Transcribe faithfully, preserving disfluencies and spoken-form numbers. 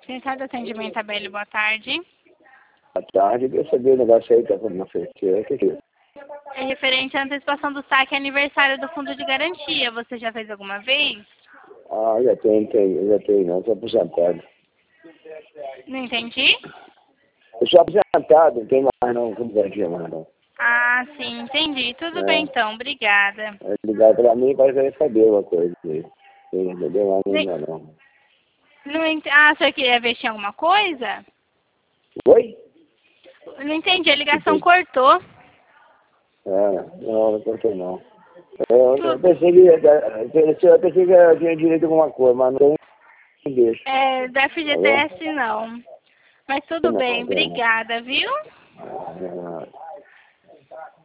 Central de Atendimento Abelho, boa tarde. Boa tarde, eu queria saber o negócio aí que tá na feiticeira. O que que é? É referente à antecipação do saque aniversário do Fundo de Garantia. Você já fez alguma vez? Ah, já tem, tem, já tem, não, estou aposentado. Não entendi? Eu sou aposentado, não tem mais não, como garantia mais não. Ah, sim, entendi. Tudo É, bem então, obrigada. é ligar pra mim para querer saber uma coisa aí. Sim, entendeu? Mas Nem- não, não. Não ent... Ah, você queria ver se tinha alguma coisa? Oi? Não entendi, a ligação cortou. É, não, não cortei não. Eu, eu Tu... pensei que, eu pensei, eu pensei que eu tinha direito a alguma coisa, mas não tem, deixa. É, da Tá bom? F G T S não. Mas tudo Não, bem, tem não. obrigada, viu? Ah,